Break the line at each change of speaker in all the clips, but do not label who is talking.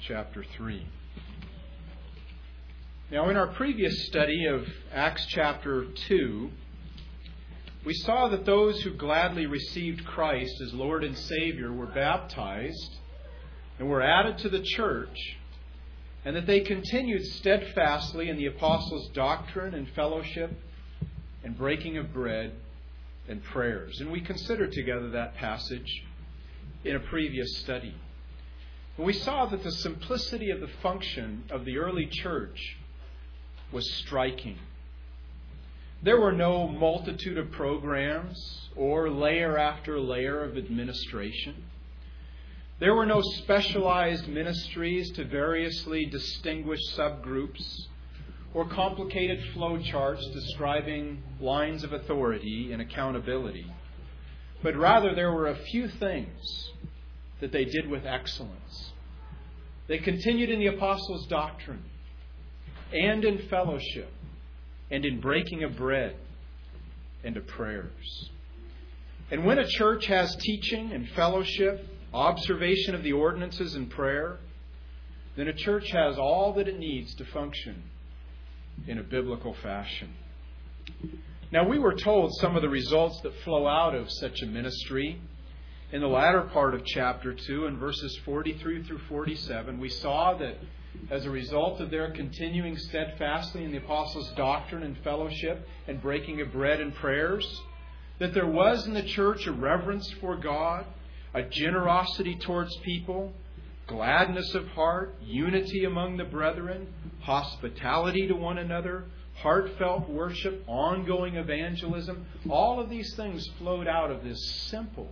chapter 3. Now, in our previous study of Acts chapter 2, we saw that those who gladly received Christ as Lord and Savior were baptized and were added to the church, and that they continued steadfastly in the apostles' doctrine and fellowship and breaking of bread and prayers. And we considered together that passage in a previous study. And we saw that the simplicity of the function of the early church was striking. There were no multitude of programs or layer after layer of administration. There were no specialized ministries to variously distinguished subgroups or complicated flowcharts describing lines of authority and accountability. But rather, there were a few things that they did with excellence. They continued in the apostles' doctrine and in fellowship and in breaking of bread and of prayers. And when a church has teaching and fellowship, observation of the ordinances and prayer, then a church has all that it needs to function in a biblical fashion. Now, we were told some of the results that flow out of such a ministry. In the latter part of chapter 2, in verses 43 through 47, we saw that as a result of their continuing steadfastly in the apostles' doctrine and fellowship and breaking of bread and prayers, that there was in the church a reverence for God, a generosity towards people, gladness of heart, unity among the brethren, hospitality to one another, heartfelt worship, ongoing evangelism. All of these things flowed out of this simple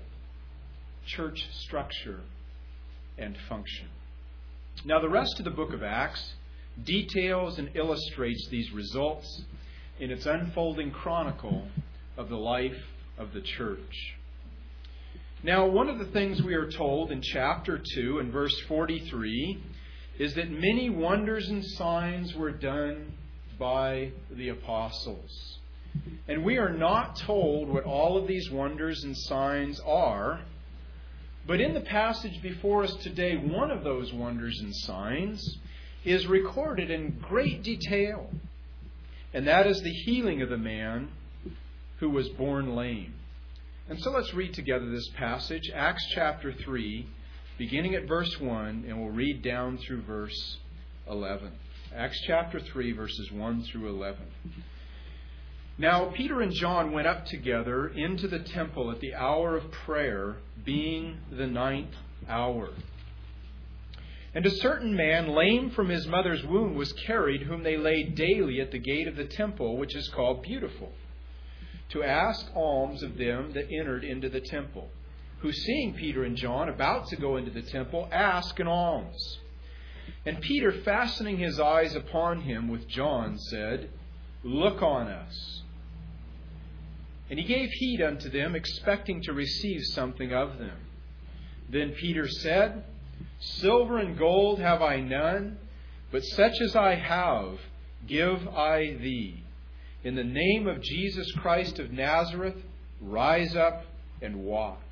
church structure and function. Now, the rest of the book of Acts details and illustrates these results in its unfolding chronicle of the life of the church. Now, one of the things we are told in chapter 2 and verse 43 is that many wonders and signs were done by the apostles. And we are not told what all of these wonders and signs are. But in the passage before us today, one of those wonders and signs is recorded in great detail. And that is the healing of the man who was born lame. And so let's read together this passage, Acts chapter 3, beginning at verse 1, and we'll read down through verse 11. Acts chapter 3, verses 1 through 11. Now, Peter and John went up together into the temple at the hour of prayer, being the 9th hour. And a certain man, lame from his mother's womb, was carried, whom they laid daily at the gate of the temple, which is called Beautiful, to ask alms of them that entered into the temple, who, seeing Peter and John about to go into the temple, asked an alms. And Peter, fastening his eyes upon him with John, said, "Look on us." And he gave heed unto them, expecting to receive something of them. Then Peter said, "Silver and gold have I none, but such as I have give I thee. In the name of Jesus Christ of Nazareth, rise up and walk."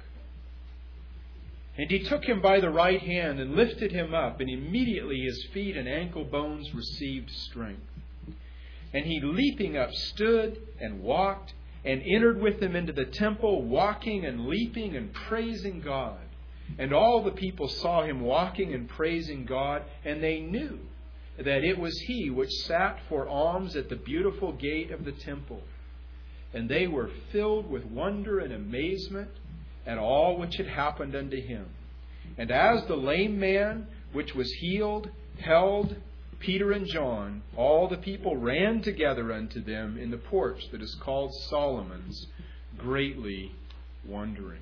And he took him by the right hand and lifted him up, and immediately his feet and ankle bones received strength. And he, leaping up, stood and walked, and entered with them into the temple, walking and leaping and praising God. And all the people saw him walking and praising God, and they knew that it was he which sat for alms at the beautiful gate of the temple. And they were filled with wonder and amazement at all which had happened unto him. And as the lame man which was healed held Peter and John, all the people ran together unto them in the porch that is called Solomon's, greatly wondering.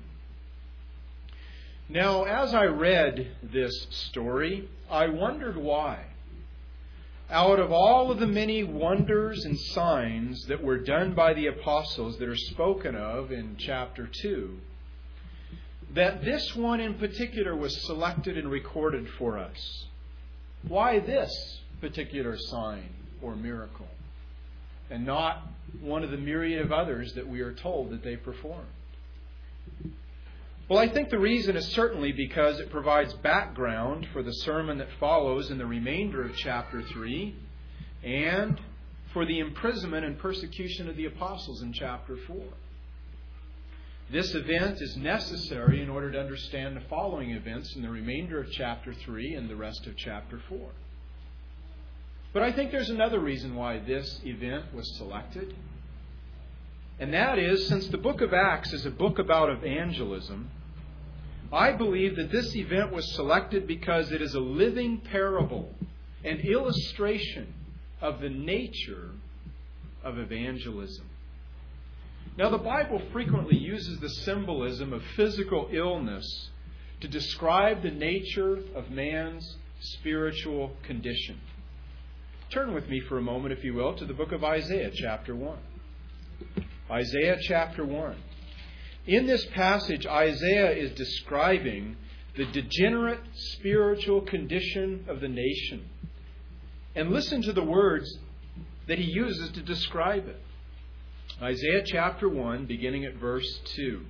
Now, as I read this story, I wondered why. Out of all of the many wonders and signs that were done by the apostles that are spoken of in chapter 2, that this one in particular was selected and recorded for us. Why this particular sign or miracle, and not one of the myriad of others that we are told that they performed? Well, I think the reason is certainly because it provides background for the sermon that follows in the remainder of chapter 3 and for the imprisonment and persecution of the apostles in chapter 4. This event is necessary in order to understand the following events in the remainder of chapter 3 and the rest of chapter 4. But I think there's another reason why this event was selected. And that is, since the book of Acts is a book about evangelism, I believe that this event was selected because it is a living parable, an illustration of the nature of evangelism. Now, the Bible frequently uses the symbolism of physical illness to describe the nature of man's spiritual condition. Turn with me for a moment, if you will, to the book of Isaiah, chapter 1. Isaiah, chapter 1. In this passage, Isaiah is describing the degenerate spiritual condition of the nation. And listen to the words that he uses to describe it. Isaiah chapter 1, beginning at verse 2.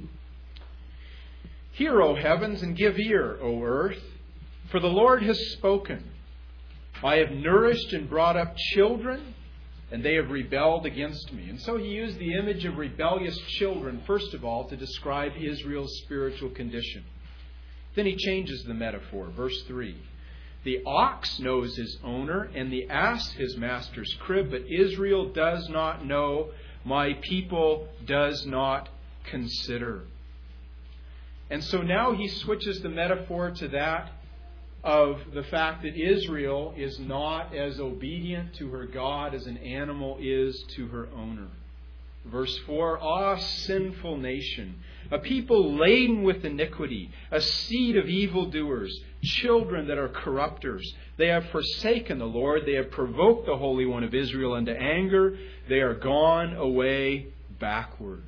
Hear, O heavens, and give ear, O earth, for the Lord has spoken. I have nourished and brought up children, and they have rebelled against me. And so he used the image of rebellious children, first of all, to describe Israel's spiritual condition. Then he changes the metaphor. Verse 3. The ox knows his owner, and the ass his master's crib, but Israel does not know, my people does not consider. And so now he switches the metaphor to that of the fact that Israel is not as obedient to her God as an animal is to her owner. Verse 4, Ah, sinful nation, a people laden with iniquity, a seed of evildoers, children that are corrupters. They have forsaken the Lord. They have provoked the Holy One of Israel into anger. They are gone away backward.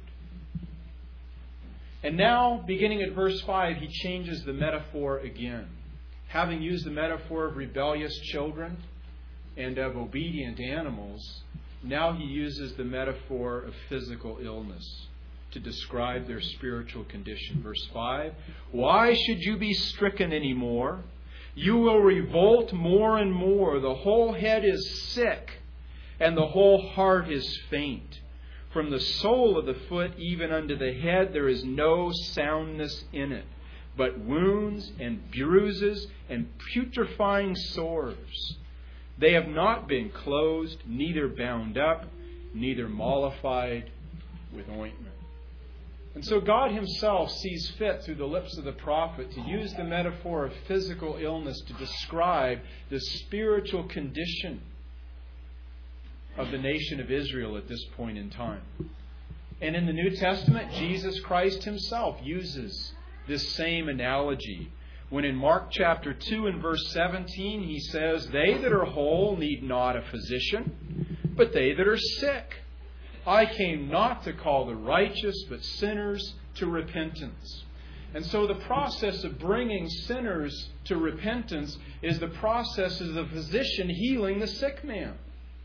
And now, beginning at verse 5, he changes the metaphor again. Having used the metaphor of rebellious children and of obedient animals, now he uses the metaphor of physical illness to describe their spiritual condition. Verse 5, Why should you be stricken any more? You will revolt more and more. The whole head is sick, and the whole heart is faint. From the sole of the foot even unto the head there is no soundness in it, but wounds and bruises and putrefying sores. They have not been closed, neither bound up, neither mollified with ointment. And so God himself sees fit through the lips of the prophet to use the metaphor of physical illness to describe the spiritual condition of the nation of Israel at this point in time. And in the New Testament, Jesus Christ himself uses this same analogy when in Mark chapter 2 and verse 17 he says, They that are whole need not a physician, but they that are sick. I came not to call the righteous, but sinners to repentance. And so the process of bringing sinners to repentance is the process of the physician healing the sick man.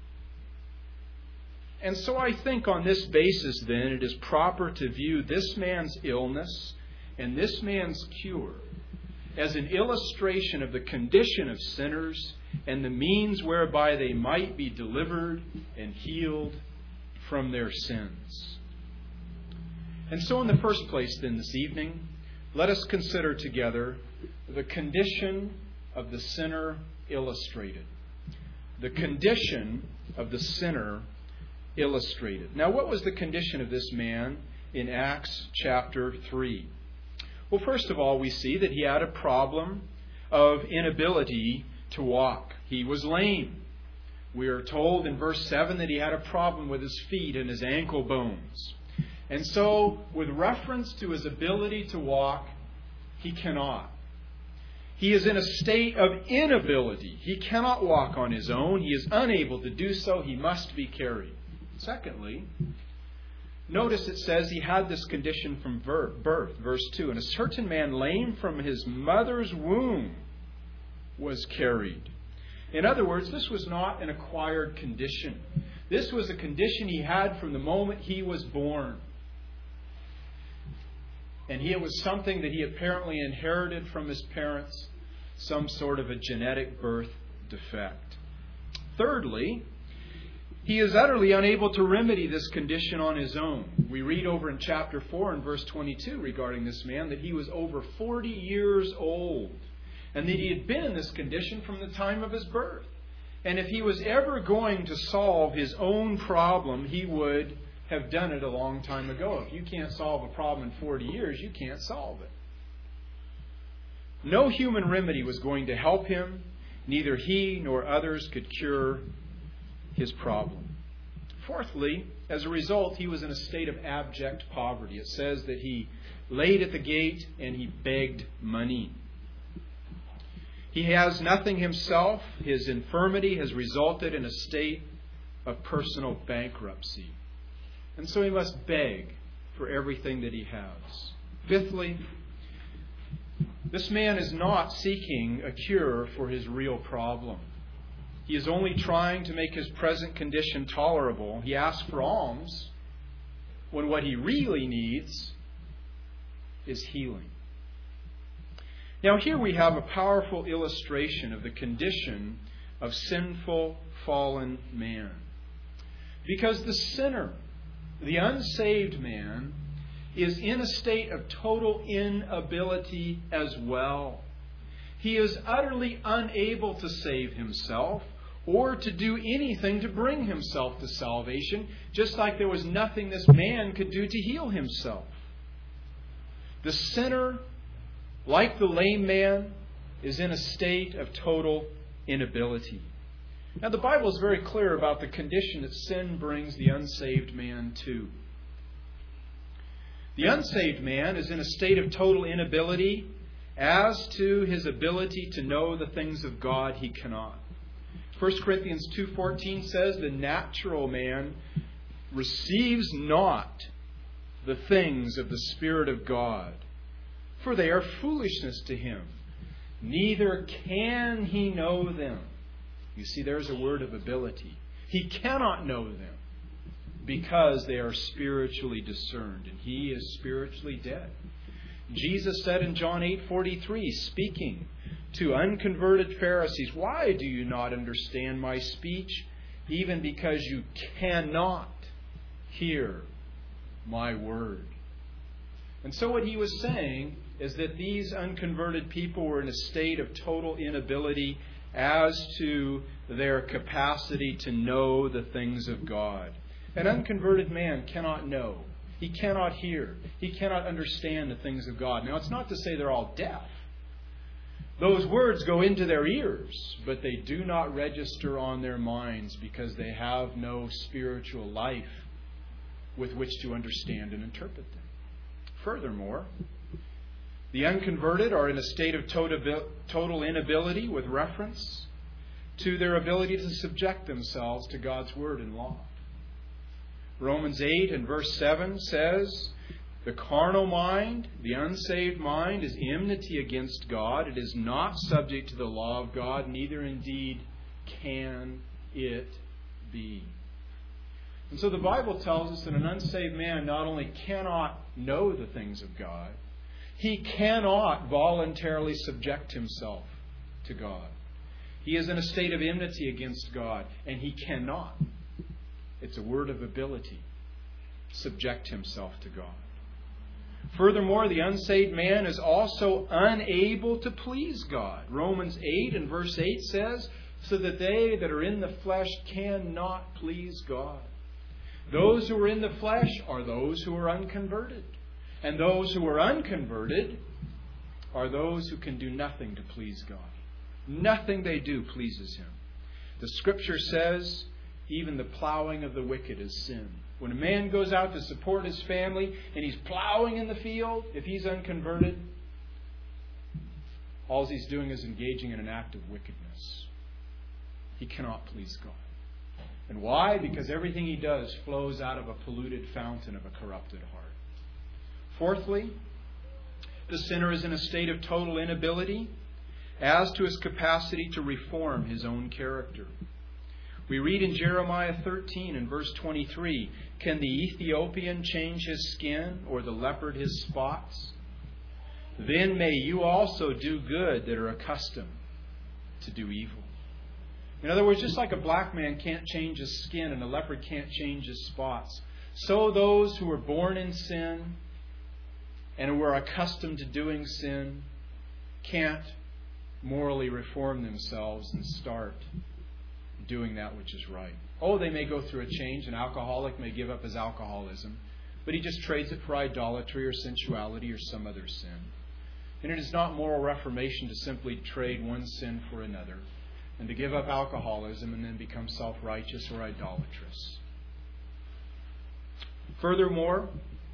And so I think on this basis then it is proper to view this man's illness and this man's cure as an illustration of the condition of sinners and the means whereby they might be delivered and healed from their sins. And so in the first place then this evening, let us consider together the condition of the sinner illustrated. The condition of the sinner illustrated. Now, what was the condition of this man in Acts chapter 3? Well, first of all, we see that he had a problem of inability to walk. He was lame. We are told in verse 7 that he had a problem with his feet and his ankle bones. And so, with reference to his ability to walk, he cannot. He is in a state of inability. He cannot walk on his own. He is unable to do so. He must be carried. Secondly, notice it says he had this condition from birth. Verse 2, And a certain man lame from his mother's womb was carried. In other words, this was not an acquired condition. This was a condition he had from the moment he was born. And it was something that he apparently inherited from his parents, some sort of a genetic birth defect. Thirdly, he is utterly unable to remedy this condition on his own. We read over in chapter 4 and verse 22 regarding this man that he was over 40 years old and that he had been in this condition from the time of his birth. And if he was ever going to solve his own problem, he would have done it a long time ago. If you can't solve a problem in 40 years, you can't solve it. No human remedy was going to help him. Neither he nor others could cure his problem. Fourthly, as a result, he was in a state of abject poverty. It says that he laid at the gate and he begged money. He has nothing himself. His infirmity has resulted in a state of personal bankruptcy. And so he must beg for everything that he has. Fifthly, this man is not seeking a cure for his real problem. He is only trying to make his present condition tolerable. He asks for alms when what he really needs is healing. Now here we have a powerful illustration of the condition of sinful, fallen man. Because the sinner, the unsaved man, is in a state of total inability as well. He is utterly unable to save himself or to do anything to bring himself to salvation, just like there was nothing this man could do to heal himself. The sinner, like the lame man, is in a state of total inability. Now, the Bible is very clear about the condition that sin brings the unsaved man to. The unsaved man is in a state of total inability as to his ability to know the things of God. He cannot. 1 Corinthians 2:14 says, the natural man receives not the things of the Spirit of God, for they are foolishness to him. Neither can he know them. You see, there's a word of ability. He cannot know them because they are spiritually discerned, and he is spiritually dead. Jesus said in John 8:43, speaking to unconverted Pharisees, why do you not understand my speech? Even because you cannot hear my word. And so what he was saying is that these unconverted people were in a state of total inability as to their capacity to know the things of God. An unconverted man cannot know. He cannot hear. He cannot understand the things of God. Now, it's not to say they're all deaf. Those words go into their ears, but they do not register on their minds because they have no spiritual life with which to understand and interpret them. Furthermore, the unconverted are in a state of total inability with reference to their ability to subject themselves to God's word and law. Romans 8 and verse 7 says, the carnal mind, the unsaved mind, is enmity against God. It is not subject to the law of God, neither indeed can it be. And so the Bible tells us that an unsaved man not only cannot know the things of God, he cannot voluntarily subject himself to God. He is in a state of enmity against God, and he cannot, it's a word of ability, subject himself to God. Furthermore, the unsaved man is also unable to please God. Romans 8 and verse 8 says, so that they that are in the flesh cannot please God. Those who are in the flesh are those who are unconverted. And those who are unconverted are those who can do nothing to please God. Nothing they do pleases Him. The Scripture says, even the plowing of the wicked is sin. When a man goes out to support his family and he's plowing in the field, if he's unconverted, all he's doing is engaging in an act of wickedness. He cannot please God. And why? Because everything he does flows out of a polluted fountain of a corrupted heart. Fourthly, the sinner is in a state of total inability as to his capacity to reform his own character. We read in Jeremiah 13 and verse 23, can the Ethiopian change his skin or the leopard his spots? then may you also do good that are accustomed to do evil. In other words, just like a black man can't change his skin and a leopard can't change his spots, so those who were born in sin and who are accustomed to doing sin can't morally reform themselves and start doing that which is right. Oh, they may go through a change. An alcoholic may give up his alcoholism, but he just trades it for idolatry or sensuality or some other sin. And it is not moral reformation to simply trade one sin for another and to give up alcoholism and then become self-righteous or idolatrous. Furthermore,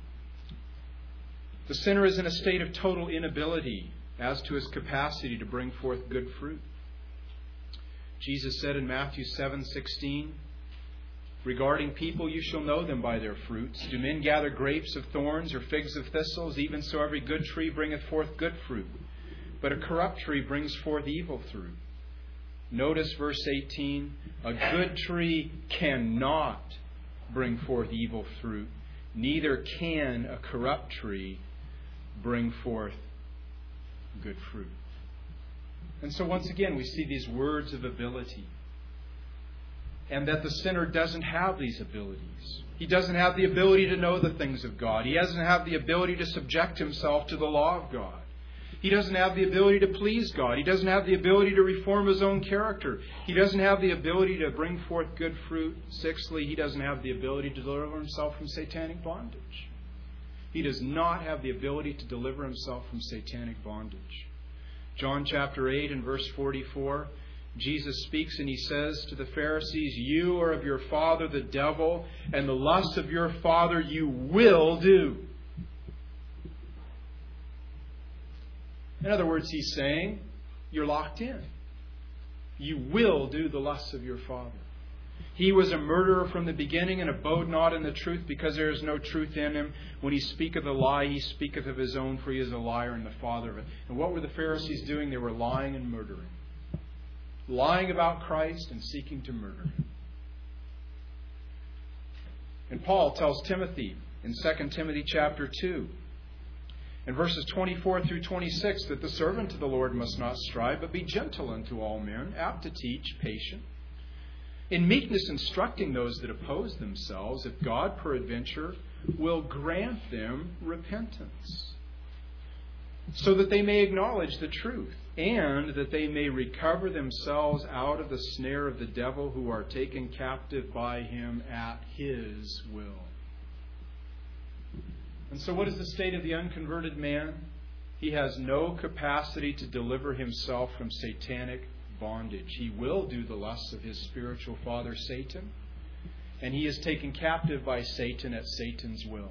the sinner is in a state of total inability as to his capacity to bring forth good fruit. Jesus said in Matthew 7:16, regarding people, you shall know them by their fruits. Do men gather grapes of thorns or figs of thistles? Even so every good tree bringeth forth good fruit, but a corrupt tree brings forth evil fruit. Notice verse 18, a good tree cannot bring forth evil fruit, neither can a corrupt tree bring forth good fruit. And so once again we see these words of ability, and that the sinner doesn't have these abilities. He doesn't have the ability to know the things of God. He doesn't have the ability to subject himself to the law of God. He doesn't have the ability to please God. He doesn't have the ability to reform his own character. He doesn't have the ability to bring forth good fruit. Sixthly, he doesn't have the ability to deliver himself from satanic bondage. He does not have the ability to deliver himself from satanic bondage. John chapter 8 and verse 44, Jesus speaks and he says to the Pharisees, you are of your father the devil, and the lusts of your father you will do. In other words, he's saying, you're locked in. You will do the lusts of your father. He was a murderer from the beginning and abode not in the truth, because there is no truth in him. When he speaketh a lie, he speaketh of his own, for he is a liar and the father of it. And what were the Pharisees doing? They were lying and murdering. Lying about Christ and seeking to murder him. And Paul tells Timothy in 2 Timothy chapter 2, in verses 24 through 26, that the servant of the Lord must not strive, but be gentle unto all men, apt to teach, patient, in meekness instructing those that oppose themselves, if God peradventure will grant them repentance, so that they may acknowledge the truth, and that they may recover themselves out of the snare of the devil, who are taken captive by him at his will. And so what is the state of the unconverted man? He has no capacity to deliver himself from satanic bondage. He will do the lusts of his spiritual father, Satan, and he is taken captive by Satan at Satan's will.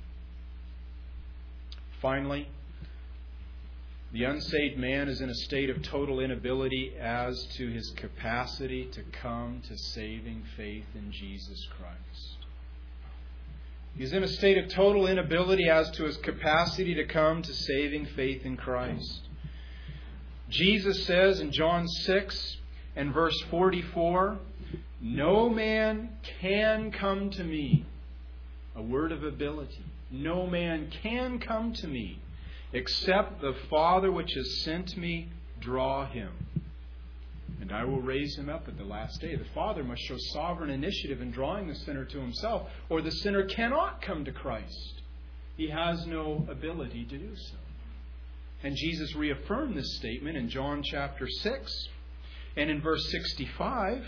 Finally, the unsaved man is in a state of total inability as to his capacity to come to saving faith in Jesus Christ. He's in a state of total inability as to his capacity to come to saving faith in Christ. Jesus says in John 6 and verse 44, no man can come to me. A word of ability. No man can come to me except the Father which has sent me draw him. And I will raise him up at the last day. The Father must show sovereign initiative in drawing the sinner to himself, or the sinner cannot come to Christ. He has no ability to do so. And Jesus reaffirmed this statement in John chapter 6 and in verse 65,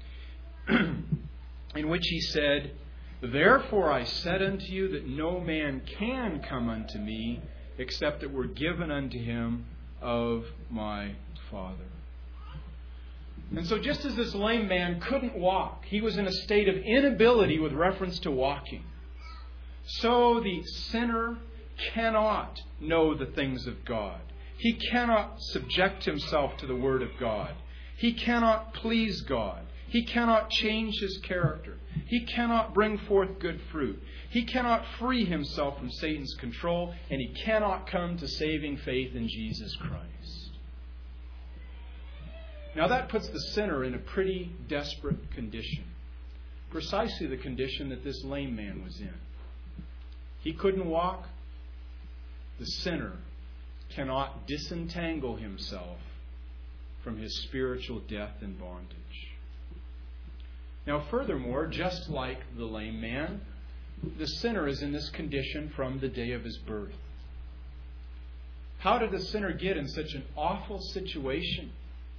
in which he said, therefore I said unto you that no man can come unto me except it were given unto him of my Father. And so just as this lame man couldn't walk, he was in a state of inability with reference to walking, so the sinner cannot know the things of God. He cannot subject himself to the Word of God. He cannot please God. He cannot change his character. He cannot bring forth good fruit. He cannot free himself from Satan's control, and he cannot come to saving faith in Jesus Christ. Now that puts the sinner in a pretty desperate condition. Precisely the condition that this lame man was in. He couldn't walk. The sinner cannot disentangle himself from his spiritual death and bondage. Now, furthermore, just like the lame man, the sinner is in this condition from the day of his birth. How did the sinner get in such an awful situation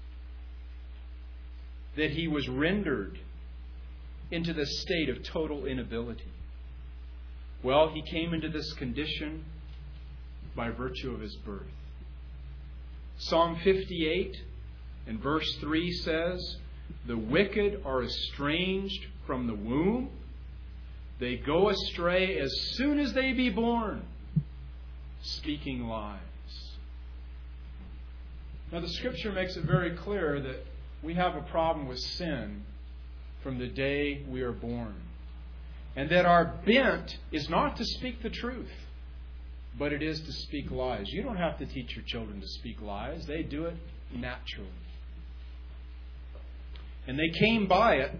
that he was rendered into the state of total inability? Well, he came into this condition by virtue of his birth. Psalm 58 and verse 3 says, "The wicked are estranged from the womb. They go astray as soon as they be born, speaking lies." Now, the Scripture makes it very clear that we have a problem with sin from the day we are born. And that our bent is not to speak the truth, but it is to speak lies. You don't have to teach your children to speak lies. They do it naturally. And they came by it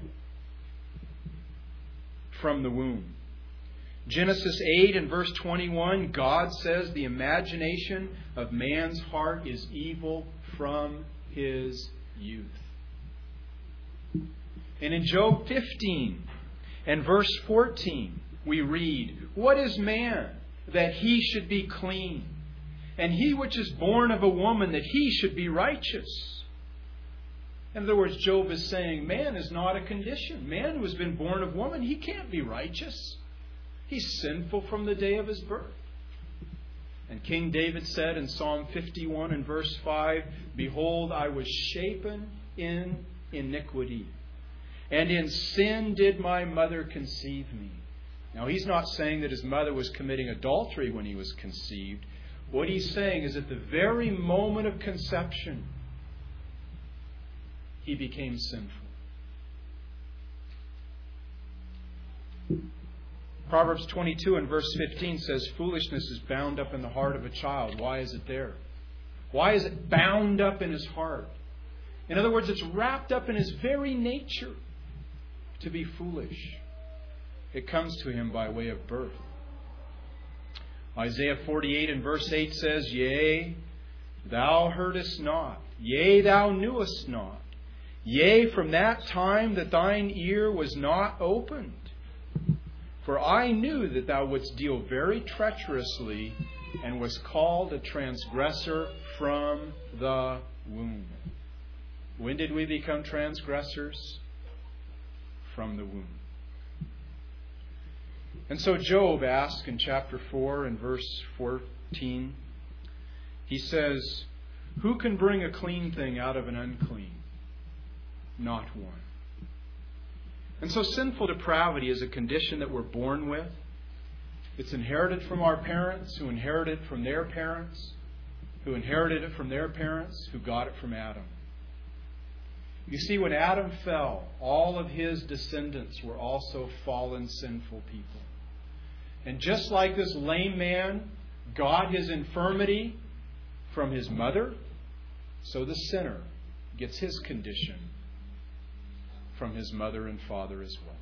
from the womb. Genesis 8 and verse 21, God says the imagination of man's heart is evil from his youth. And in Job 15 and verse 14, we read, "What is man that he should be clean? And he which is born of a woman that he should be righteous?" In other words, Job is saying, man is not a condition. Man who has been born of woman, he can't be righteous. He's sinful from the day of his birth. And King David said in Psalm 51 and verse 5, "Behold, I was shapen in iniquity, and in sin did my mother conceive me." Now, he's not saying that his mother was committing adultery when he was conceived. What he's saying is at the very moment of conception, he became sinful. Proverbs 22 and verse 15 says, "Foolishness is bound up in the heart of a child." Why is it there? Why is it bound up in his heart? In other words, it's wrapped up in his very nature to be foolish. It comes to him by way of birth. Isaiah 48 and verse 8 says, "Yea, thou heardest not. Yea, thou knewest not. Yea, from that time that thine ear was not opened. For I knew that thou wouldst deal very treacherously, and was called a transgressor from the womb." When did we become transgressors? From the womb. And so Job asks in chapter 4 and verse 14, he says, "Who can bring a clean thing out of an unclean? Not one." And so sinful depravity is a condition that we're born with. It's inherited from our parents, who inherited it from their parents, who inherited it from their parents, who got it from Adam. You see, when Adam fell, all of his descendants were also fallen, sinful people. And just like this lame man got his infirmity from his mother, so the sinner gets his condition from his mother and father as well.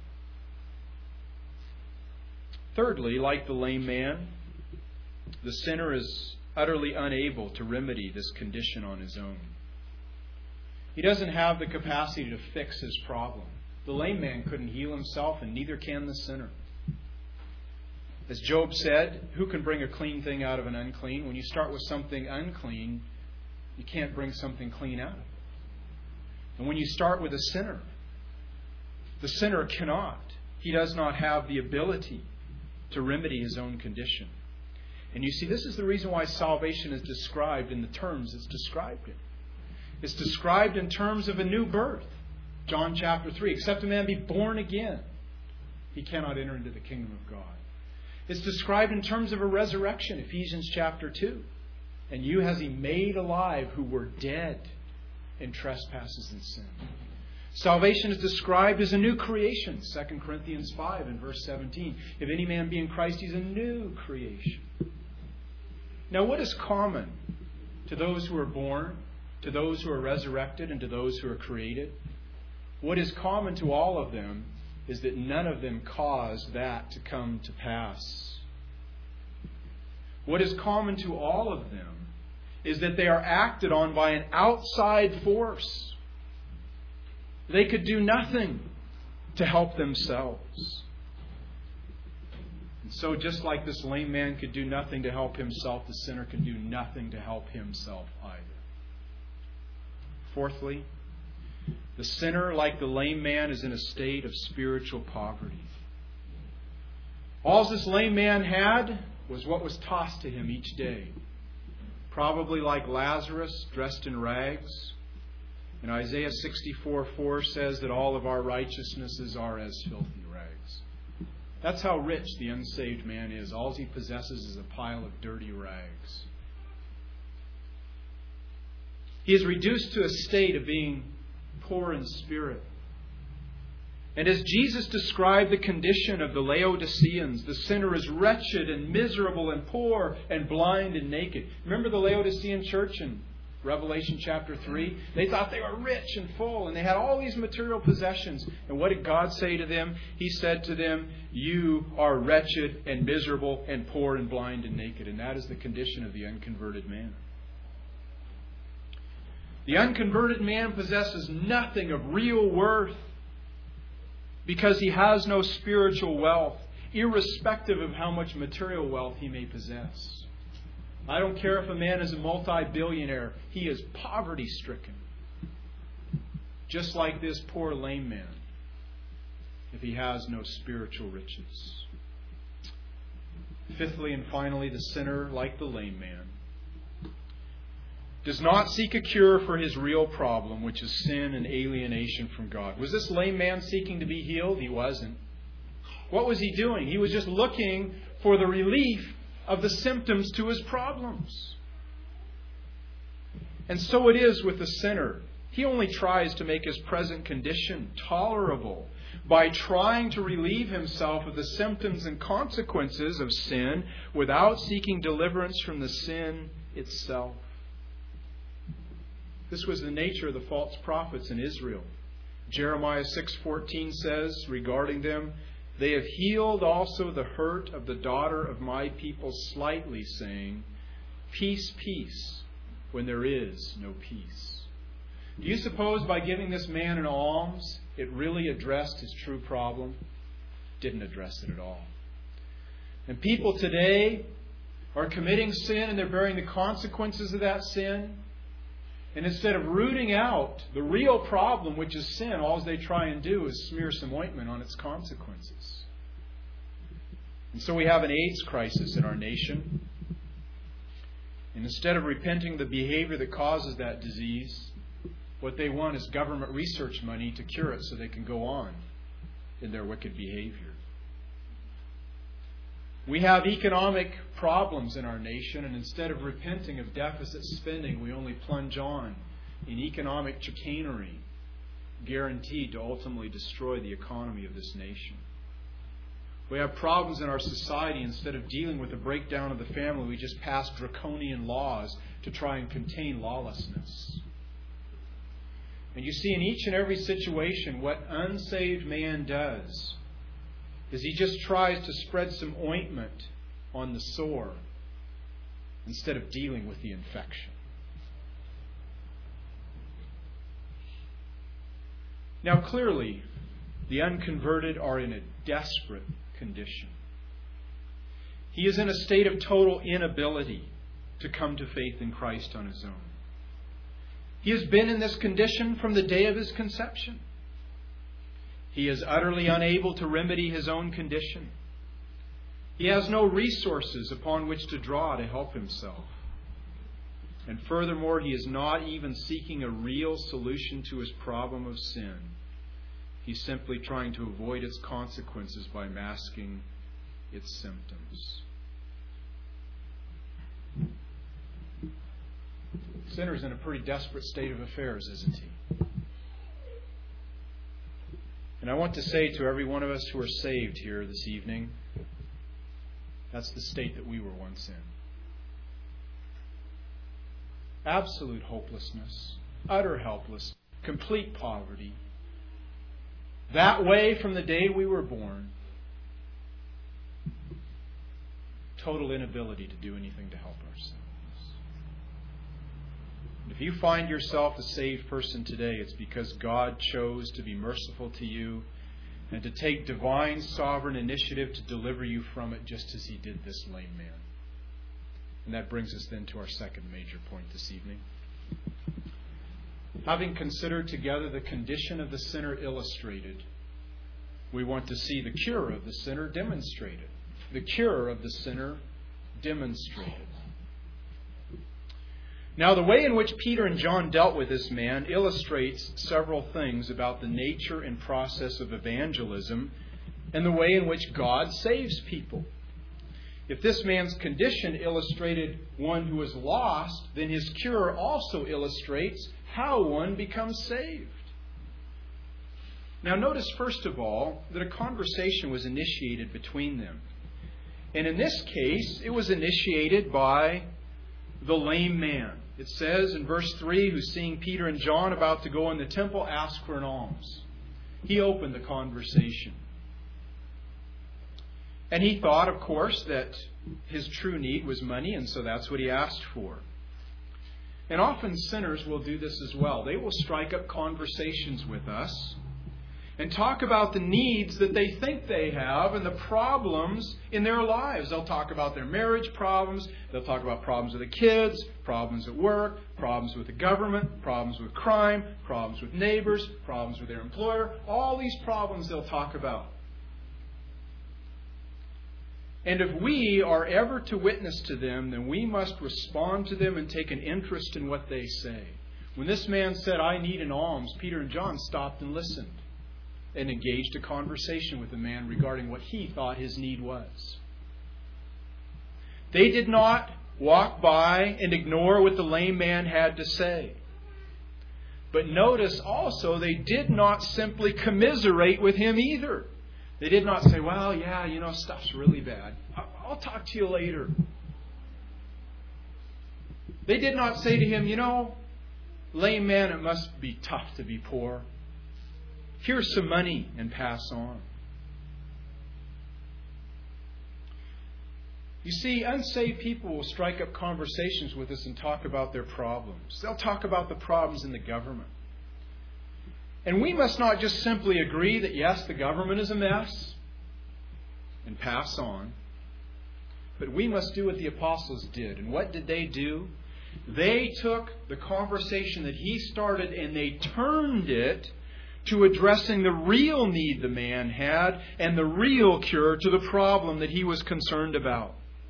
Thirdly, like the lame man, the sinner is utterly unable to remedy this condition on his own. He doesn't have the capacity to fix his problem. The lame man couldn't heal himself, and neither can the sinner. As Job said, who can bring a clean thing out of an unclean? When you start with something unclean, you can't bring something clean out of it. And when you start with a sinner, the sinner cannot. He does not have the ability to remedy his own condition. And you see, this is the reason why salvation is described in the terms it's described in. It's described in terms of a new birth. John chapter 3, "Except a man be born again, he cannot enter into the kingdom of God." It's described in terms of a resurrection, Ephesians chapter 2. "And you has he made alive who were dead in trespasses and sin." Salvation is described as a new creation, 2 Corinthians 5 and verse 17. "If any man be in Christ, he's a new creation." Now, what is common to those who are born, to those who are resurrected, and to those who are created? What is common to all of them is that none of them caused that to come to pass. What is common to all of them is that they are acted on by an outside force. They could do nothing to help themselves. And so just like this lame man could do nothing to help himself, the sinner can do nothing to help himself either. Fourthly, the sinner, like the lame man, is in a state of spiritual poverty. All this lame man had was what was tossed to him each day. Probably like Lazarus, dressed in rags. And Isaiah 64:4 says that all of our righteousnesses are as filthy rags. That's how rich the unsaved man is. All he possesses is a pile of dirty rags. He is reduced to a state of being poor in spirit. And as Jesus described the condition of the Laodiceans, the sinner is wretched and miserable and poor and blind and naked. Remember the Laodicean church in Revelation chapter 3? They thought they were rich and full and they had all these material possessions. And what did God say to them? He said to them, "You are wretched and miserable and poor and blind and naked." And that is the condition of the unconverted man. The unconverted man possesses nothing of real worth because he has no spiritual wealth, irrespective of how much material wealth he may possess. I don't care if a man is a multi-billionaire, he is poverty-stricken. Just like this poor lame man, if he has no spiritual riches. Fifthly and finally, the sinner, like the lame man, does not seek a cure for his real problem, which is sin and alienation from God. Was this lame man seeking to be healed? He wasn't. What was he doing? He was just looking for the relief of the symptoms to his problems. And so it is with the sinner. He only tries to make his present condition tolerable by trying to relieve himself of the symptoms and consequences of sin without seeking deliverance from the sin itself. This was the nature of the false prophets in Israel. Jeremiah 6:14 says regarding them, "They have healed also the hurt of the daughter of my people slightly, saying, 'Peace, peace,' when there is no peace." Do you suppose by giving this man an alms, it really addressed his true problem? Didn't address it at all. And people today are committing sin and they're bearing the consequences of that sin. And instead of rooting out the real problem, which is sin, all they try and do is smear some ointment on its consequences. And so we have an AIDS crisis in our nation. And instead of repenting the behavior that causes that disease, what they want is government research money to cure it so they can go on in their wicked behavior. We have economic problems in our nation, and instead of repenting of deficit spending, we only plunge on in economic chicanery, guaranteed to ultimately destroy the economy of this nation. We have problems in our society. Instead of dealing with the breakdown of the family, we just pass draconian laws to try and contain lawlessness. And you see, in each and every situation, what unsaved man does is he just tries to spread some ointment on the sore instead of dealing with the infection. Now, clearly, the unconverted are in a desperate condition. He is in a state of total inability to come to faith in Christ on his own. He has been in this condition from the day of his conception. He is utterly unable to remedy his own condition. He has no resources upon which to draw to help himself. And furthermore, he is not even seeking a real solution to his problem of sin. He's simply trying to avoid its consequences by masking its symptoms. The sinner's in a pretty desperate state of affairs, isn't he? And I want to say to every one of us who are saved here this evening, that's the state that we were once in. Absolute hopelessness, utter helplessness, complete poverty. That way from the day we were born. Total inability to do anything to help ourselves. If you find yourself a saved person today, it's because God chose to be merciful to you and to take divine sovereign initiative to deliver you from it, just as He did this lame man. And that brings us then to our second major point this evening. Having considered together the condition of the sinner illustrated, we want to see the cure of the sinner demonstrated. The cure of the sinner demonstrated. Now, the way in which Peter and John dealt with this man illustrates several things about the nature and process of evangelism and the way in which God saves people. If this man's condition illustrated one who is lost, then his cure also illustrates how one becomes saved. Now, notice first of all that a conversation was initiated between them. And in this case, it was initiated by the lame man. It says in verse 3, who seeing Peter and John about to go in the temple, asked for an alms. He opened the conversation. And he thought, of course, that his true need was money, and so that's what he asked for. And often sinners will do this as well. They will strike up conversations with us and talk about the needs that they think they have and the problems in their lives. They'll talk about their marriage problems. They'll talk about problems with the kids, problems at work, problems with the government, problems with crime, problems with neighbors, problems with their employer. All these problems they'll talk about. And if we are ever to witness to them, then we must respond to them and take an interest in what they say. When this man said, "I need an alms," Peter and John stopped and listened and engaged a conversation with the man regarding what he thought his need was. They did not walk by and ignore what the lame man had to say. But notice also, they did not simply commiserate with him either. They did not say, "Well, yeah, stuff's really bad. I'll talk to you later." They did not say to him, "Lame man, it must be tough to be poor. Here's some money," and pass on. You see, unsaved people will strike up conversations with us and talk about their problems. They'll talk about the problems in the government. And we must not just simply agree that, yes, the government is a mess and pass on. But we must do what the apostles did. And what did they do? They took the conversation that he started and they turned it to addressing the real need the man had and the real cure to the problem that he was concerned about.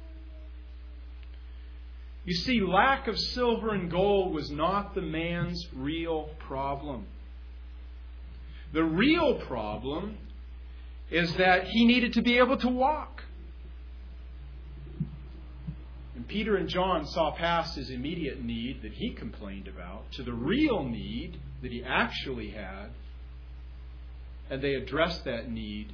You see, lack of silver and gold was not the man's real problem. The real problem is that he needed to be able to walk. And Peter and John saw past his immediate need that he complained about to the real need that he actually had. And they addressed that need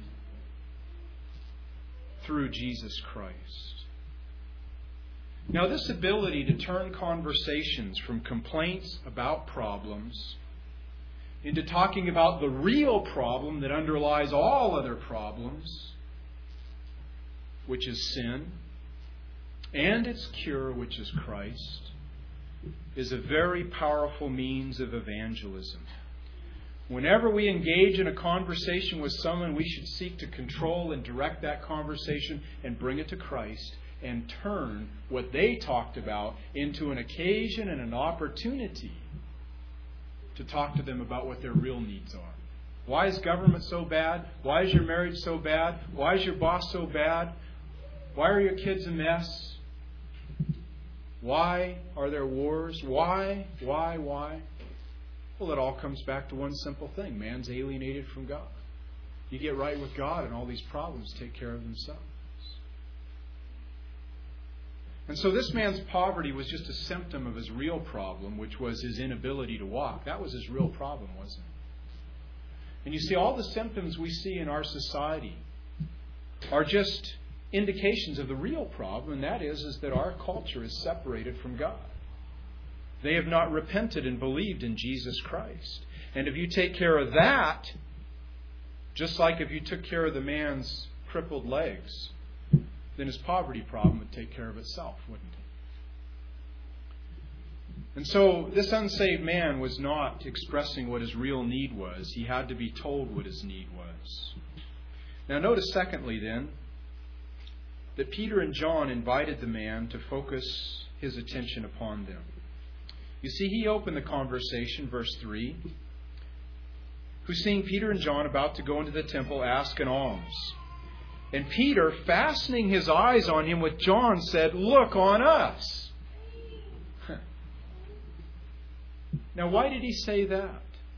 through Jesus Christ. Now, this ability to turn conversations from complaints about problems into talking about the real problem that underlies all other problems, which is sin, and its cure, which is Christ, is a very powerful means of evangelism. Whenever we engage in a conversation with someone, we should seek to control and direct that conversation and bring it to Christ and turn what they talked about into an occasion and an opportunity to talk to them about what their real needs are. Why is government so bad? Why is your marriage so bad? Why is your boss so bad? Why are your kids a mess? Why are there wars? Why? Well, it all comes back to one simple thing. Man's alienated from God. You get right with God and all these problems take care of themselves. And so this man's poverty was just a symptom of his real problem, which was his inability to walk. That was his real problem, wasn't it? And you see, all the symptoms we see in our society are just indications of the real problem, and that is that our culture is separated from God. They have not repented and believed in Jesus Christ. And if you take care of that, just like if you took care of the man's crippled legs, then his poverty problem would take care of itself, wouldn't it? And so this unsaved man was not expressing what his real need was. He had to be told what his need was. Now notice secondly then, that Peter and John invited the man to focus his attention upon them. You see, he opened the conversation, verse 3, who seeing Peter and John about to go into the temple, asked an alms. And Peter, fastening his eyes on him with John, said, "Look on us." Now, why did he say that?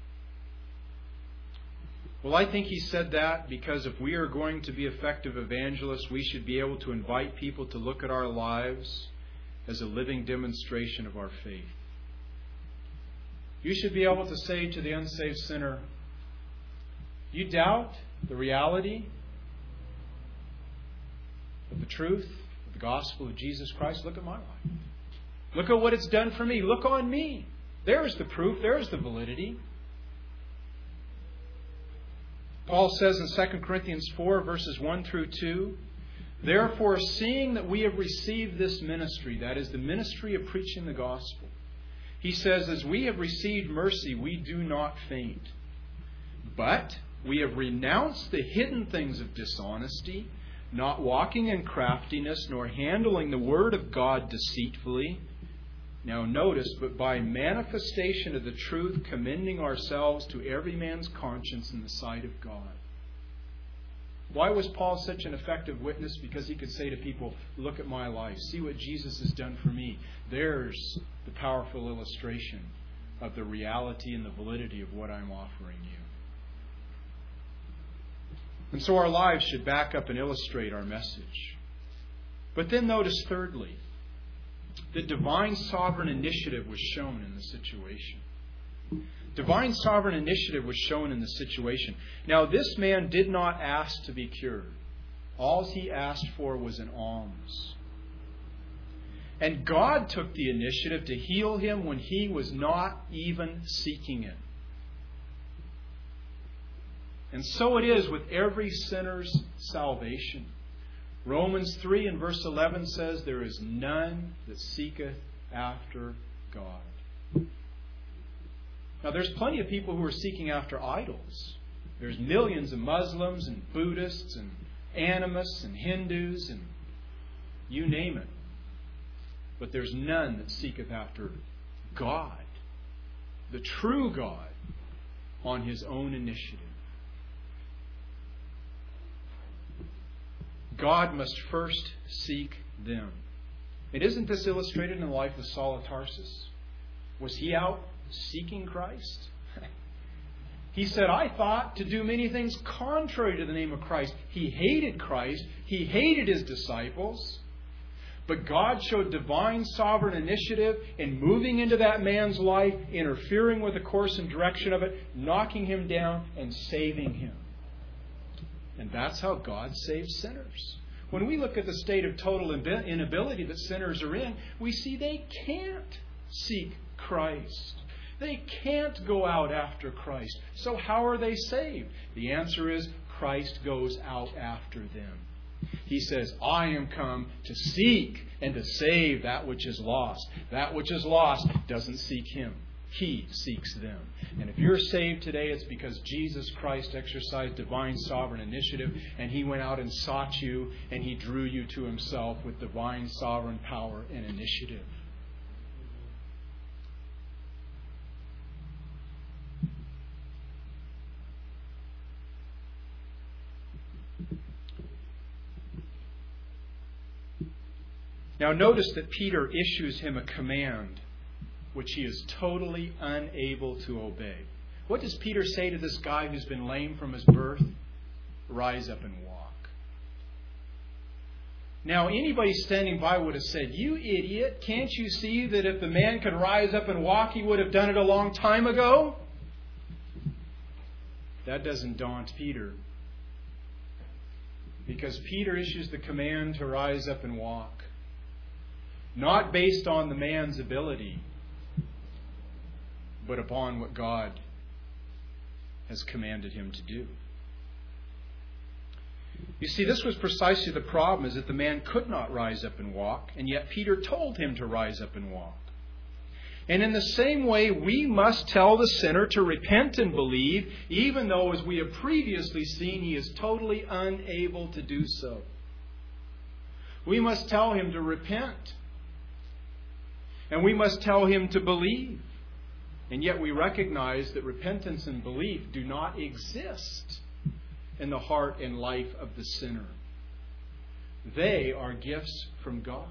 Well, I think he said that because if we are going to be effective evangelists, we should be able to invite people to look at our lives as a living demonstration of our faith. You should be able to say to the unsaved sinner, "You doubt the reality of the truth of the gospel of Jesus Christ? Look at my life. Look at what it's done for me. Look on me. There's the proof. There's the validity." Paul says in 2 Corinthians 4, verses 1 through 2, "Therefore, seeing that we have received this ministry," that is the ministry of preaching the gospel, he says, "as we have received mercy, we do not faint. But we have renounced the hidden things of dishonesty, not walking in craftiness, nor handling the word of God deceitfully." Now notice, "but by manifestation of the truth, commending ourselves to every man's conscience in the sight of God." Why was Paul such an effective witness? Because he could say to people, "Look at my life. See what Jesus has done for me." There's the powerful illustration of the reality and the validity of what I'm offering you. And so our lives should back up and illustrate our message. But then notice thirdly, the divine sovereign initiative was shown in the situation. Divine sovereign initiative was shown in the situation. Now, this man did not ask to be cured. All he asked for was an alms. And God took the initiative to heal him when he was not even seeking it. And so it is with every sinner's salvation. Romans 3 and verse 11 says, "There is none that seeketh after God." Now, there's plenty of people who are seeking after idols. There's millions of Muslims and Buddhists and animists and Hindus and you name it. But there's none that seeketh after God, the true God, on His own initiative. God must first seek them. And isn't this illustrated in the life of Saul of Tarsus? Was he out seeking Christ? He said, "I thought to do many things contrary to the name of Christ." He hated Christ. He hated His disciples. But God showed divine sovereign initiative in moving into that man's life, interfering with the course and direction of it, knocking him down and saving him. And that's how God saves sinners. When we look at the state of total inability that sinners are in, we see they can't seek Christ. They can't go out after Christ. So how are they saved? The answer is Christ goes out after them. He says, "I am come to seek and to save that which is lost." That which is lost doesn't seek Him. He seeks them. And if you're saved today, it's because Jesus Christ exercised divine sovereign initiative, and He went out and sought you, and He drew you to Himself with divine sovereign power and initiative. Now notice that Peter issues him a command which he is totally unable to obey. What does Peter say to this guy who's been lame from his birth? "Rise up and walk." Now, anybody standing by would have said, "You idiot, can't you see that if the man could rise up and walk, he would have done it a long time ago?" That doesn't daunt Peter, because Peter issues the command to rise up and walk, not based on the man's ability, but upon what God has commanded him to do. You see, this was precisely the problem, is that the man could not rise up and walk, and yet Peter told him to rise up and walk. And in the same way, we must tell the sinner to repent and believe, even though, as we have previously seen, he is totally unable to do so. We must tell him to repent. And we must tell him to believe. And yet we recognize that repentance and belief do not exist in the heart and life of the sinner. They are gifts from God.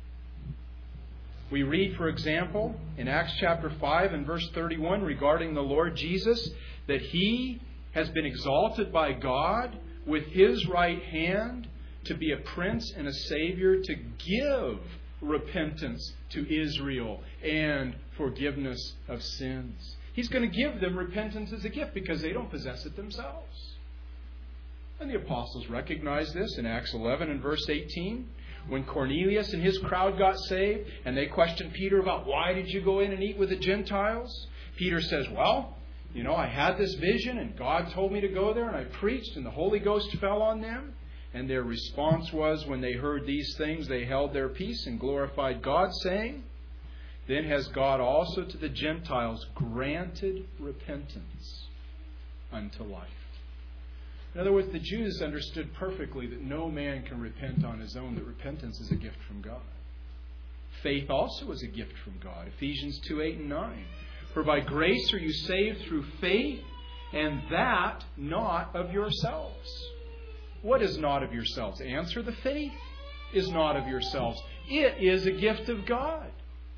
We read, for example, in Acts chapter 5 and verse 31 regarding the Lord Jesus, that He has been exalted by God with His right hand to be a prince and a savior, to give repentance to Israel and forgiveness of sins. He's going to give them repentance as a gift because they don't possess it themselves. And the apostles recognized this in Acts 11 and verse 18. When Cornelius and his crowd got saved and they questioned Peter about why did you go in and eat with the Gentiles? Peter says, well, I had this vision and God told me to go there and I preached and the Holy Ghost fell on them. And their response was, when they heard these things, they held their peace and glorified God, saying, then has God also to the Gentiles granted repentance unto life. In other words, the Jews understood perfectly that no man can repent on his own, that repentance is a gift from God. Faith also is a gift from God. Ephesians 2:8 and 9. For by grace are you saved through faith, and that not of yourselves. What is not of yourselves? Answer, the faith is not of yourselves. It is a gift of God.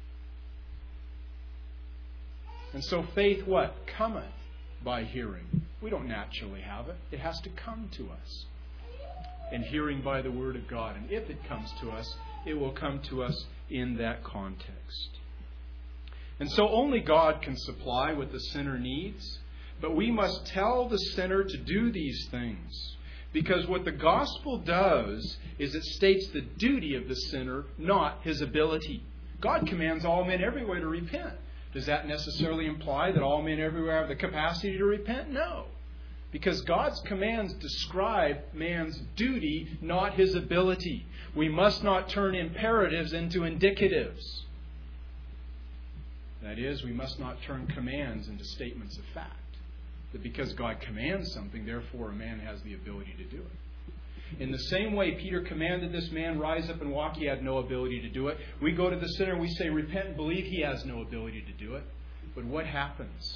And so faith what? Cometh by hearing. We don't naturally have it. It has to come to us. And hearing by the Word of God. And if it comes to us, it will come to us in that context. And so only God can supply what the sinner needs. But we must tell the sinner to do these things. Because what the gospel does is it states the duty of the sinner, not his ability. God commands all men everywhere to repent. Does that necessarily imply that all men everywhere have the capacity to repent? No. Because God's commands describe man's duty, not his ability. We must not turn imperatives into indicatives. That is, we must not turn commands into statements of fact. That because God commands something, therefore a man has the ability to do it. In the same way Peter commanded this man rise up and walk, he had no ability to do it. We go to the sinner and we say repent and believe, he has no ability to do it. But what happens?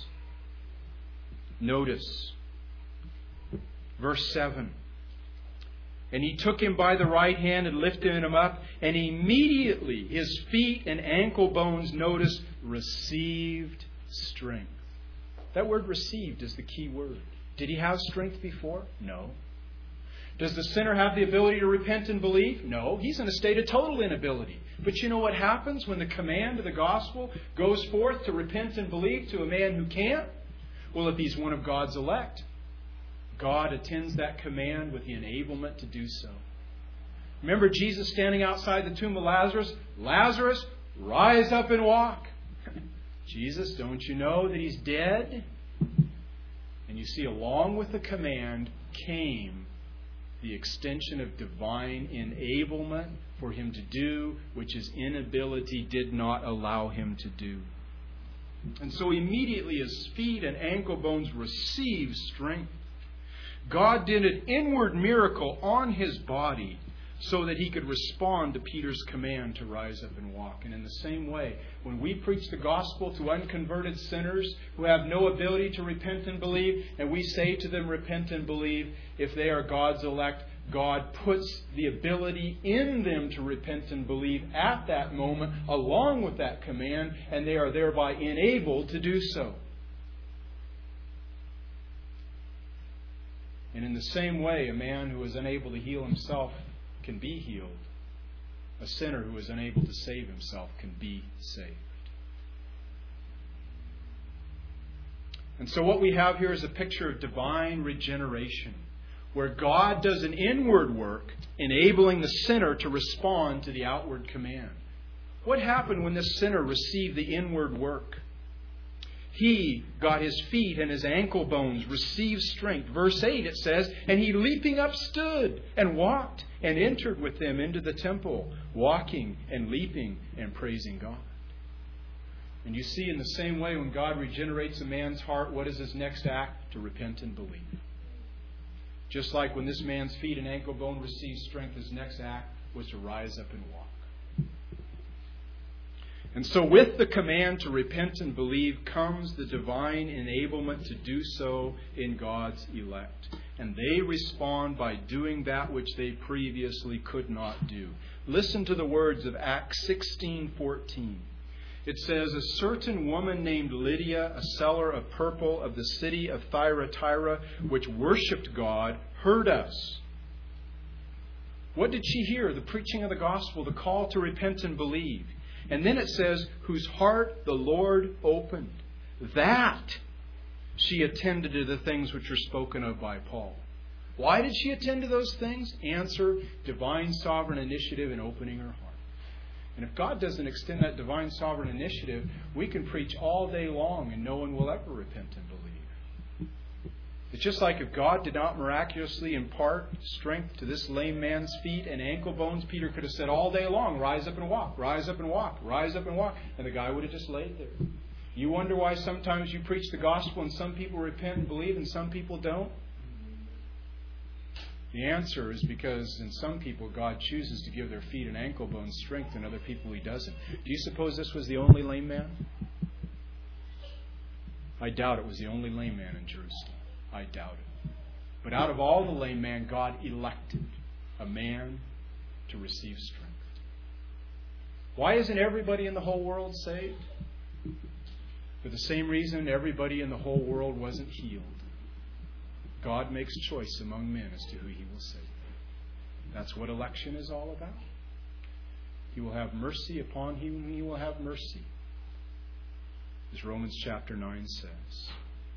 Notice verse 7. And he took him by the right hand and lifted him up, and immediately his feet and ankle bones, notice, received strength. That word received is the key word. Did he have strength before? No. Does the sinner have the ability to repent and believe? No. He's in a state of total inability. But you know what happens when the command of the gospel goes forth to repent and believe to a man who can't? Well, if he's one of God's elect, God attends that command with the enablement to do so. Remember Jesus standing outside the tomb of Lazarus? Lazarus, rise up and walk. Jesus, don't you know that he's dead? And you see, along with the command came the extension of divine enablement for him to do, which his inability did not allow him to do. And so immediately his feet and ankle bones received strength. God did an inward miracle on his body so that he could respond to Peter's command to rise up and walk. And in the same way, when we preach the gospel to unconverted sinners who have no ability to repent and believe, and we say to them, repent and believe, if they are God's elect, God puts the ability in them to repent and believe at that moment, along with that command, and they are thereby enabled to do so. And in the same way, a man who is unable to heal himself can be healed. A sinner who is unable to save himself can be saved. And so what we have here is a picture of divine regeneration, where God does an inward work, enabling the sinner to respond to the outward command. What happened when this sinner received the inward work? He got his feet and his ankle bones, received strength. Verse 8 it says, and he leaping up stood and walked and entered with them into the temple, walking and leaping and praising God. And you see in the same way when God regenerates a man's heart, what is his next act? To repent and believe. Just like when this man's feet and ankle bone received strength, his next act was to rise up and walk. And so with the command to repent and believe comes the divine enablement to do so in God's elect. And they respond by doing that which they previously could not do. Listen to the words of Acts 16:14. It says, "A certain woman named Lydia, a seller of purple of the city of Thyatira, which worshipped God, heard us." What did she hear? The preaching of the gospel, the call to repent and believe. And then it says, "whose heart the Lord opened, that she attended to the things which are spoken of by Paul." Why did she attend to those things? Answer, divine sovereign initiative in opening her heart. And if God doesn't extend that divine sovereign initiative, we can preach all day long and no one will ever repent and believe. It's just like if God did not miraculously impart strength to this lame man's feet and ankle bones, Peter could have said all day long, "Rise up and walk, rise up and walk, rise up and walk." And the guy would have just laid there. You wonder why sometimes you preach the gospel and some people repent and believe and some people don't? The answer is because in some people God chooses to give their feet and ankle bones strength, and other people He doesn't. Do you suppose this was the only lame man? I doubt it was the only lame man in Jerusalem. I doubt it. But out of all the lame men, God elected a man to receive strength. Why isn't everybody in the whole world saved? For the same reason everybody in the whole world wasn't healed. God makes choice among men as to who He will save. That's what election is all about. He will have mercy upon whom He will have mercy, as Romans chapter 9 says.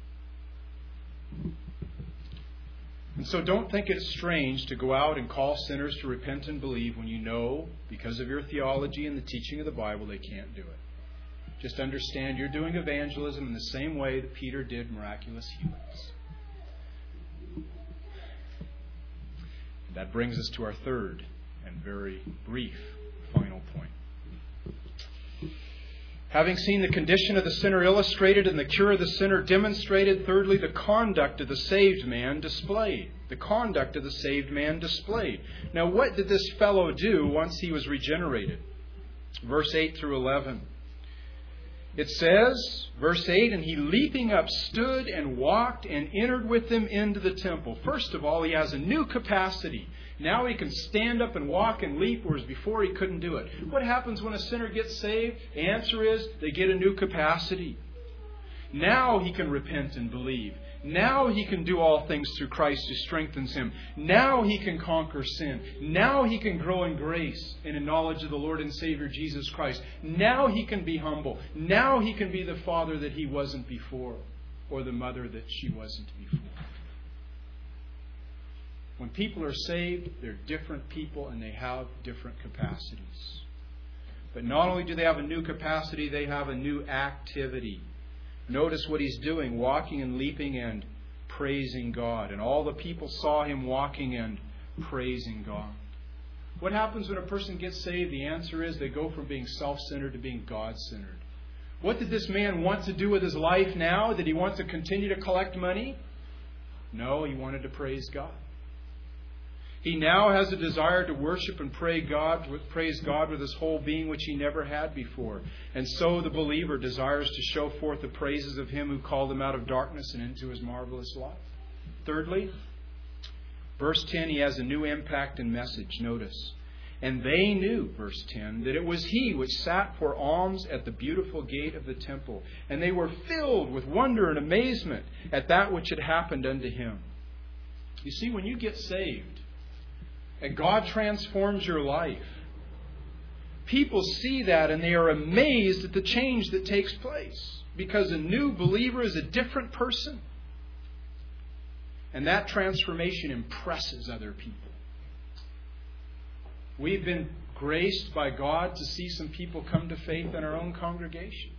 And so don't think it's strange to go out and call sinners to repent and believe when you know, because of your theology and the teaching of the Bible, they can't do it. Just understand you're doing evangelism in the same way that Peter did miraculous healings. That brings us to our third and very brief final point. Having seen the condition of the sinner illustrated and the cure of the sinner demonstrated, thirdly, the conduct of the saved man displayed. The conduct of the saved man displayed. Now, what did this fellow do once he was regenerated? Verse 8 through 11. It says, verse 8, "And he leaping up stood and walked and entered with them into the temple." First of all, he has a new capacity. Now he can stand up and walk and leap, whereas before he couldn't do it. What happens when a sinner gets saved? The answer is they get a new capacity. Now he can repent and believe. Now he can do all things through Christ who strengthens him. Now he can conquer sin. Now he can grow in grace and in knowledge of the Lord and Savior Jesus Christ. Now he can be humble. Now he can be the father that he wasn't before, or the mother that she wasn't before. When people are saved, they're different people and they have different capacities. But not only do they have a new capacity, they have a new activity. Notice what he's doing, walking and leaping and praising God. And all the people saw him walking and praising God. What happens when a person gets saved? The answer is they go from being self-centered to being God-centered. What did this man want to do with his life now? Did he want to continue to collect money? No, he wanted to praise God. He now has a desire to worship and praise God with his whole being, which he never had before. And so the believer desires to show forth the praises of Him who called him out of darkness and into His marvelous light. Thirdly, verse 10, he has a new impact and message. Notice. "And they knew," verse 10, "that it was He which sat for alms at the beautiful gate of the temple. And they were filled with wonder and amazement at that which had happened unto him." You see, when you get saved, and God transforms your life, people see that and they are amazed at the change that takes place. Because a new believer is a different person. And that transformation impresses other people. We've been graced by God to see some people come to faith in our own congregation.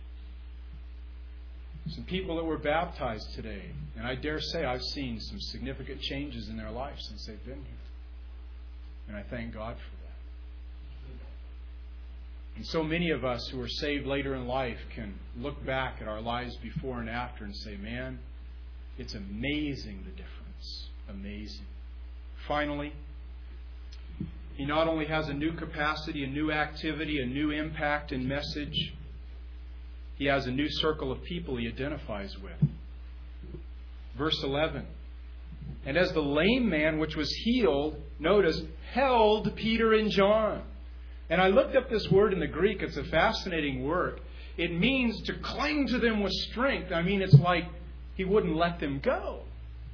Some people that were baptized today. And I dare say I've seen some significant changes in their life since they've been here. And I thank God for And so many of us who are saved later in life can look back at our lives before and after and say, man, it's amazing the difference. Amazing. Finally, he not only has a new capacity, a new activity, a new impact and message, he has a new circle of people he identifies with. Verse 11. And as the lame man which was healed, notice, held Peter and John. And I looked up this word in the Greek. It's a fascinating word. It means to cling to them with strength. I mean, it's like he wouldn't let them go.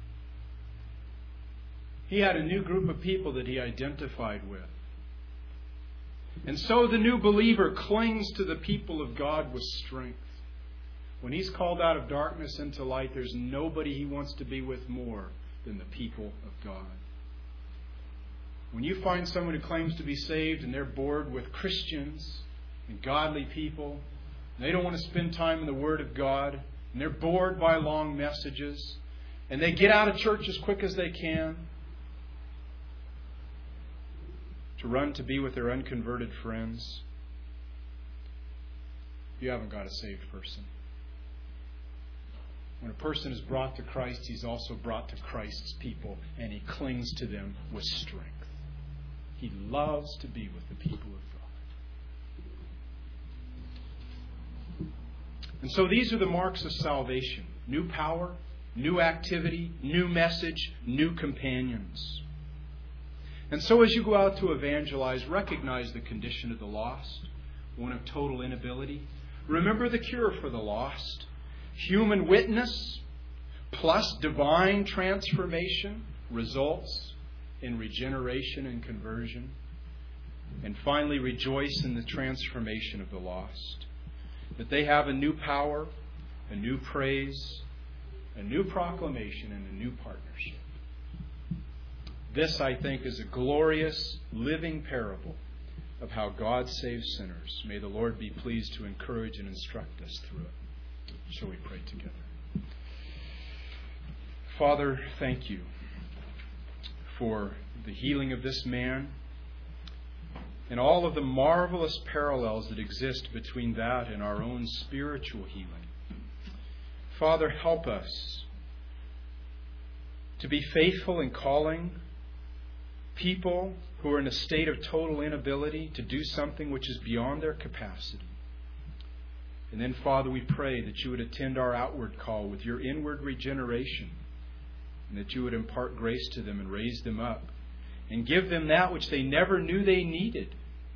He had a new group of people that he identified with. And so the new believer clings to the people of God with strength. When he's called out of darkness into light, there's nobody he wants to be with more than the people of God. When you find someone who claims to be saved and they're bored with Christians and godly people, and they don't want to spend time in the Word of God, and they're bored by long messages, and they get out of church as quick as they can to run to be with their unconverted friends, you haven't got a saved person. When a person is brought to Christ, he's also brought to Christ's people, and he clings to them with strength. He loves to be with the people of God. And so these are the marks of salvation. New power, new activity, new message, new companions. And so as you go out to evangelize, recognize the condition of the lost, one of total inability. Remember the cure for the lost. Human witness plus divine transformation results in regeneration and conversion. And finally, rejoice in the transformation of the lost. That they have a new power, a new praise, a new proclamation, and a new partnership. This, I think, is a glorious living parable of how God saves sinners. May the Lord be pleased to encourage and instruct us through it. Shall we pray together? Father, thank you for the healing of this man and all of the marvelous parallels that exist between that and our own spiritual healing. Father, help us to be faithful in calling people who are in a state of total inability to do something which is beyond their capacity. And then, Father, we pray that you would attend our outward call with your inward regeneration, and that you would impart grace to them and raise them up and give them that which they never knew they needed.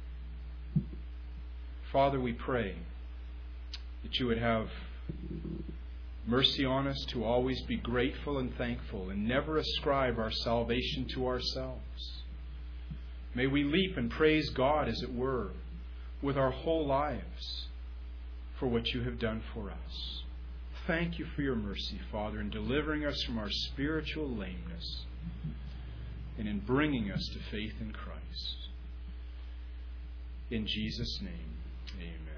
Father, we pray that you would have mercy on us to always be grateful and thankful and never ascribe our salvation to ourselves. May we leap and praise God, as it were, with our whole lives for what you have done for us. Thank you for your mercy, Father, in delivering us from our spiritual lameness and in bringing us to faith in Christ. In Jesus' name, amen.